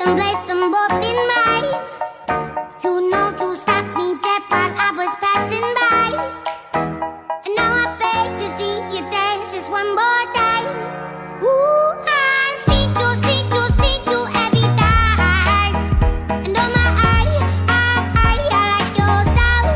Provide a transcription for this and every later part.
and place them both in mine. You know you stopped me dead while I was passing by. And now I beg to see you dance just one more time. Ooh, I see you every time. And oh my, I like your style.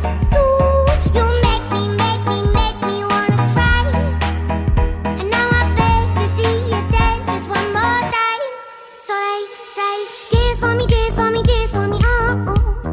You make me wanna cry. And now I beg to see you dance just one more time. So they say, dance for me, oh,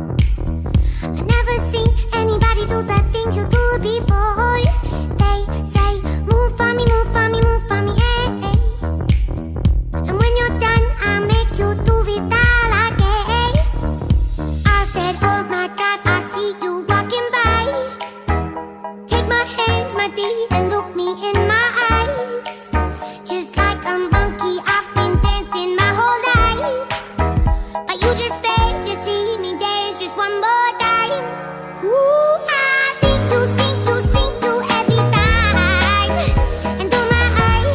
oh. I never seen anybody do the things you do before. They say, move for me, eh, eh. And when you're done, I'll make you do it all again. I said, oh my God, I see you walking by. Take my hands, my dear, and look me in my eyes. Just like a monkey, I've been dancing my whole life. But you just beg to see me dance just one more time. Ooh, I see you every time. And oh my,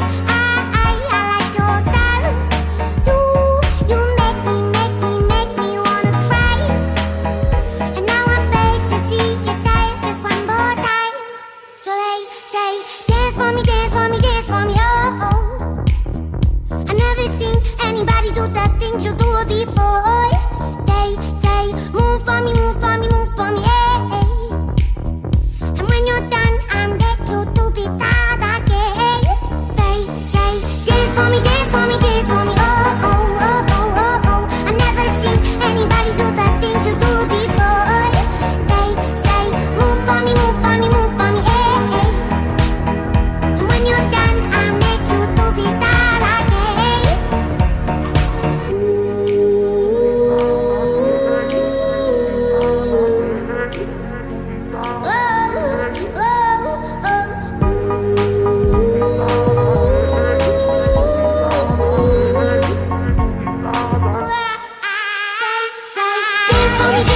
I like your style. You make me wanna cry. And now I beg to see you dance just one more time. So they say, dance for me, oh, oh. I never seen anybody do the things you do before. They say, move for me, eh, eh. And when you're done, I'm back to do it all again. They say, dance for me, oh, oh, oh, oh, oh, oh. I never seen anybody do the things you do before. They say, move for me, eh, eh. And when you're done, I'll make you do it all again. Dance for me,